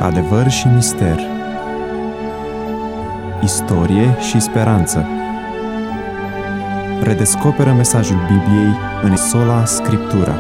Adevăr și mister, istorie și speranță. Redescoperă mesajul Bibliei în Sola Scriptura.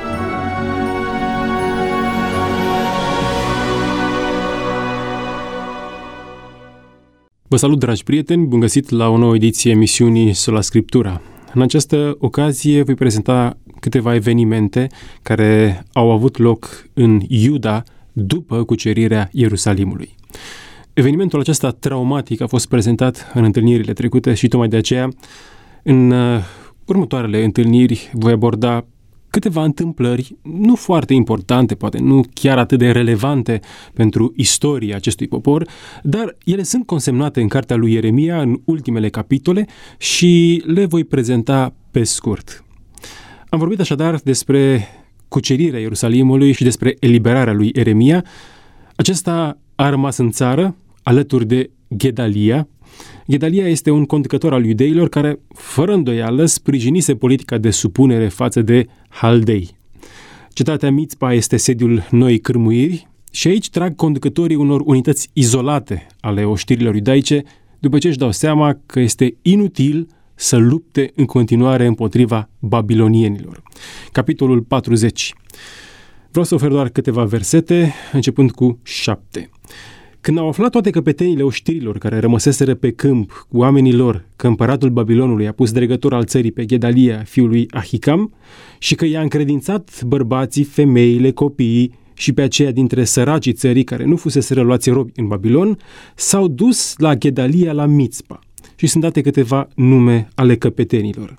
Vă salut, dragi prieteni, bun găsit la o nouă ediție emisiunii Sola Scriptura. În această ocazie voi prezenta câteva evenimente care au avut loc în Iuda după cucerirea Ierusalimului. Evenimentul acesta traumatic a fost prezentat în întâlnirile trecute și tocmai de aceea în următoarele întâlniri voi aborda câteva întâmplări nu foarte importante, poate nu chiar atât de relevante pentru istoria acestui popor, dar ele sunt consemnate în cartea lui Ieremia în ultimele capitole și le voi prezenta pe scurt. Am vorbit așadar despre cucerirea Ierusalimului și despre eliberarea lui Ieremia. Acesta a rămas în țară alături de Gedalia. Gedalia este un conducător al iudeilor care, fără îndoială, sprijinise politica de supunere față de haldei. Cetatea Mitzpa este sediul Noii Cârmuiri și aici trag conducătorii unor unități izolate ale oștirilor iudaice, după ce își dau seama că este inutil să lupte în continuare împotriva babilonienilor. Capitolul 40. Vreau să ofer doar câteva versete, începând cu 7. Când au aflat toate căpetenile oștirilor care rămăseseră pe câmp cu oamenii lor că împăratul Babilonului a pus dregător al țării pe Gedalia, fiul lui Ahicam, și că i-a încredințat bărbații, femeile, copiii și pe aceia dintre săracii țării care nu fuseseră luați robi în Babilon, s-au dus la Gedalia la Mitzpa și sunt date câteva nume ale căpetenilor.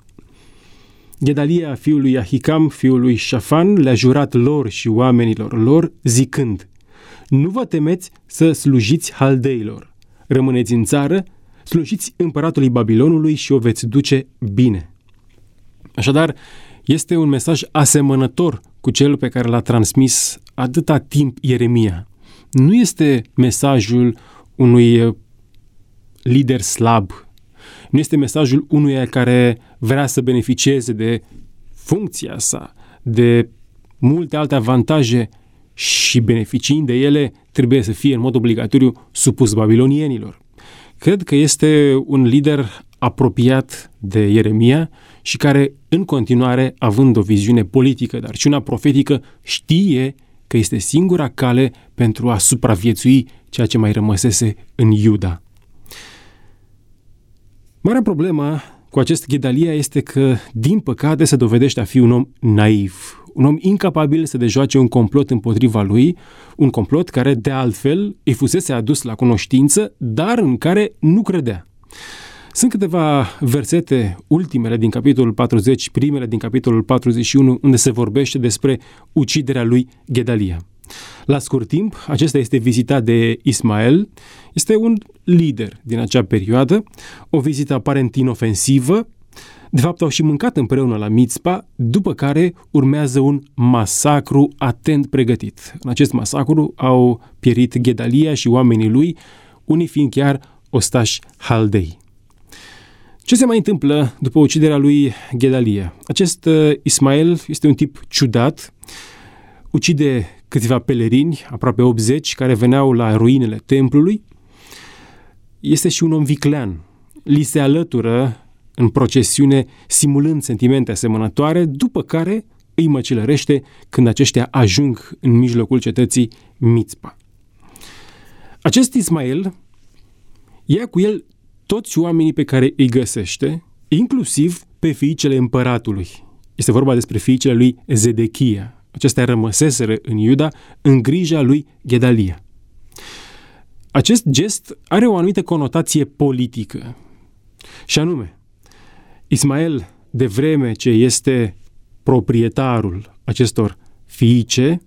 Gedalia, fiul lui Ahicam, fiul lui Șafan, le-a jurat lor și oamenilor lor, zicând: nu vă temeți să slujiți haldeilor. Rămâneți în țară, slujiți împăratului Babilonului și o veți duce bine. Așadar, este un mesaj asemănător cu cel pe care l-a transmis atâta timp Ieremia. Nu este mesajul unui lider slab. Nu este mesajul unuia care vrea să beneficieze de funcția sa, de multe alte avantaje și beneficiind de ele trebuie să fie în mod obligatoriu supus babilonienilor. Cred că este un lider apropiat de Ieremia și care, în continuare, având o viziune politică, dar și una profetică, știe că este singura cale pentru a supraviețui ceea ce mai rămăsese în Iuda. Marea problemă cu acest Gedalia este că, din păcate, se dovedește a fi un om naiv, un om incapabil să dejoace un complot împotriva lui, un complot care, de altfel, îi fusese adus la cunoștință, dar în care nu credea. Sunt câteva versete, ultimele din capitolul 40, primele din capitolul 41, unde se vorbește despre uciderea lui Gedalia. La scurt timp, acesta este vizitat de Ismael, este un lider din acea perioadă, o vizită aparent inofensivă. De fapt, au și mâncat împreună la Mitzpa, după care urmează un masacru atent pregătit. În acest masacru au pierit Gedalia și oamenii lui, unii fiind chiar ostași haldei. Ce se mai întâmplă după uciderea lui Gedalia? Acest Ismael este un tip ciudat, ucide câțiva pelerini, aproape 80, care veneau la ruinele templului. Este și un om viclean. Li se alătură în procesiune, simulând sentimente asemănătoare, după care îi măcelărește când aceștia ajung în mijlocul cetății Mitzpa. Acest Ismael ia cu el toți oamenii pe care îi găsește, inclusiv pe fiicele împăratului. Este vorba despre fiicele lui Zedechia. Acestea rămăseseră în Iuda în grija lui Gedalia. Acest gest are o anumită conotație politică. Și anume, Ismael, de vreme ce este proprietarul acestor fiice,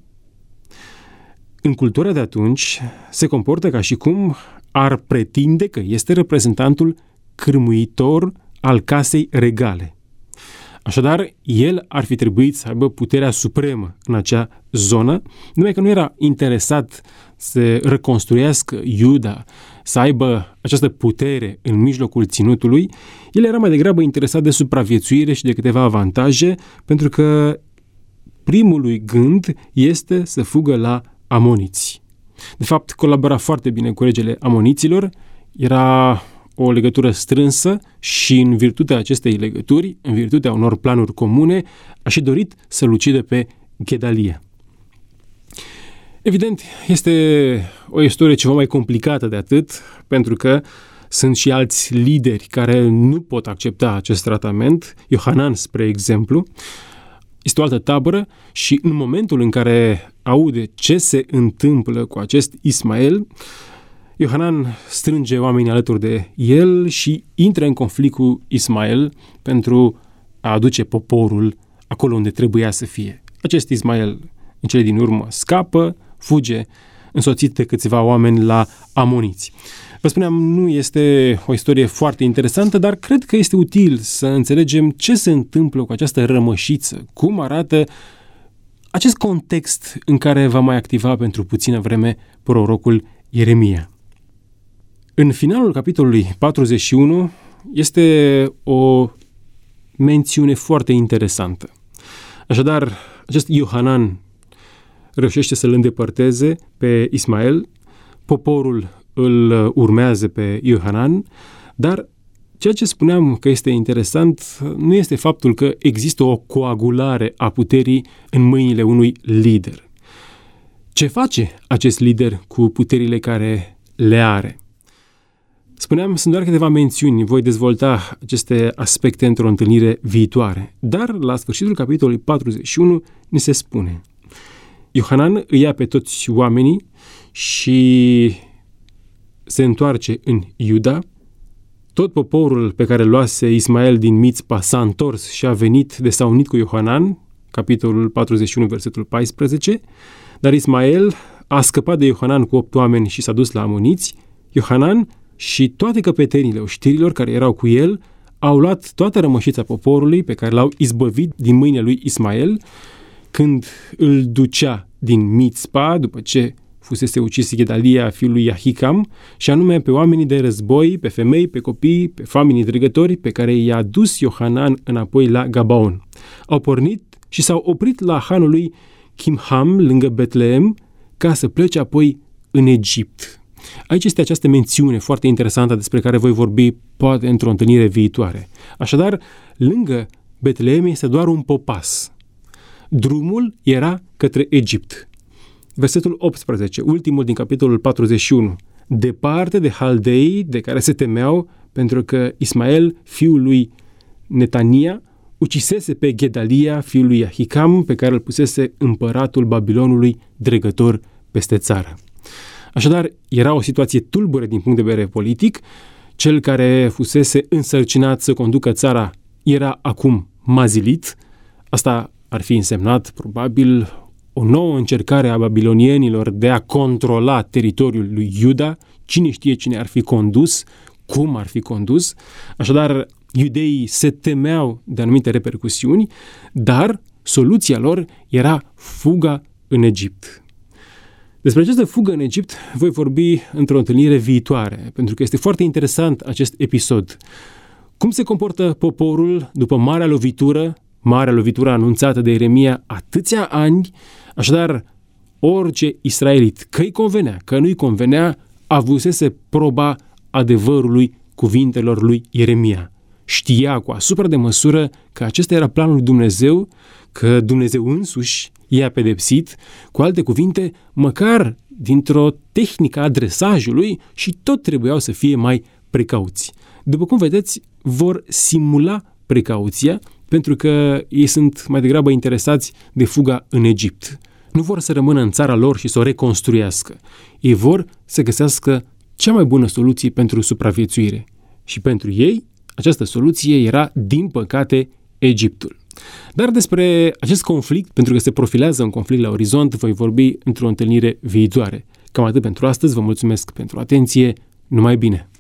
în cultura de atunci se comportă ca și cum ar pretinde că este reprezentantul cârmuitor al casei regale. Așadar, el ar fi trebuit să aibă puterea supremă în acea zonă, numai că nu era interesat să reconstruiască Iuda, să aibă această putere în mijlocul ținutului. El era mai degrabă interesat de supraviețuire și de câteva avantaje, pentru că primul lui gând este să fugă la amoniți. De fapt, colabora foarte bine cu regele amoniților, era o legătură strânsă și în virtutea acestei legături, în virtutea unor planuri comune, a și dorit să-l ucidă pe Gedalia. Evident, este o istorie ceva mai complicată de atât, pentru că sunt și alți lideri care nu pot accepta acest tratament. Iohanan, spre exemplu, este o altă tabără și în momentul în care aude ce se întâmplă cu acest Ismael, Iohanan strânge oamenii alături de el și intră în conflict cu Ismael pentru a aduce poporul acolo unde trebuia să fie. Acest Ismael, în cele din urmă, scapă, fuge, însoțit de câțiva oameni la amoniți. Vă spuneam, nu este o istorie foarte interesantă, dar cred că este util să înțelegem ce se întâmplă cu această rămășiță, cum arată acest context în care va mai activa pentru puțină vreme prorocul Ieremia. În finalul capitolului 41 este o mențiune foarte interesantă. Așadar, acest Iohanan reușește să-l îndepărteze pe Ismael, poporul îl urmează pe Iohanan, dar ceea ce spuneam că este interesant nu este faptul că există o coagulare a puterii în mâinile unui lider. Ce face acest lider cu puterile care le are? Spuneam, sunt doar câteva mențiuni, voi dezvolta aceste aspecte într-o întâlnire viitoare, dar la sfârșitul capitolului 41 ni se spune: Iohanan îi ia pe toți oamenii și se întoarce în Iuda. Tot poporul pe care luase Ismael din Mițpa s-a întors și a venit de s-a unit cu Iohanan, capitolul 41, versetul 14, dar Ismael a scăpat de Iohanan cu 8 oameni și s-a dus la amoniți. Iohanan și toate căpetenile oștirilor care erau cu el au luat toată rămășița poporului pe care l-au izbăvit din mâinile lui Ismael când îl ducea din Mițpa, după ce fusese ucis Gedalia, fiul lui Ahicam, și anume pe oamenii de război, pe femei, pe copii, pe familii dregători, pe care i-a dus Iohanan înapoi la Gabaon. Au pornit și s-au oprit la hanul lui Chimham, lângă Betlehem, ca să plece apoi în Egipt. Aici este această mențiune foarte interesantă despre care voi vorbi poate într-o întâlnire viitoare. Așadar, lângă Betlehem este doar un popas. Drumul era către Egipt. Versetul 18, ultimul din capitolul 41. Departe de Haldei, de care se temeau, pentru că Ismael, fiul lui Netania, ucisese pe Gedalia, fiul lui Ahicam, pe care îl pusese împăratul Babilonului dregător peste țară. Așadar, era o situație tulbure din punct de vedere politic. Cel care fusese însărcinat să conducă țara era acum mazilit. Asta ar fi însemnat, probabil, o nouă încercare a babilonienilor de a controla teritoriul lui Iuda. Cine știe cine ar fi condus, cum ar fi condus. Așadar, iudeii se temeau de anumite repercusiuni, dar soluția lor era fuga în Egipt. Despre această fugă în Egipt voi vorbi într-o întâlnire viitoare, pentru că este foarte interesant acest episod. Cum se comportă poporul după marea lovitură anunțată de Ieremia atâția ani. Așadar, orice israelit, că-i convenea, că nu-i convenea, avusese proba adevărului cuvintelor lui Ieremia. Știa cu asupra de măsură că acesta era planul lui Dumnezeu, că Dumnezeu însuși i-a pedepsit, cu alte cuvinte, măcar dintr-o tehnică a dresajului, și tot trebuiau să fie mai precauți. După cum vedeți, vor simula precauția, pentru că ei sunt mai degrabă interesați de fuga în Egipt. Nu vor să rămână în țara lor și să o reconstruiască. Ei vor să găsească cea mai bună soluție pentru supraviețuire. Și pentru ei, această soluție era, din păcate, Egiptul. Dar despre acest conflict, pentru că se profilează un conflict la orizont, voi vorbi într-o întâlnire viitoare. Cam atât pentru astăzi, vă mulțumesc pentru atenție, numai bine!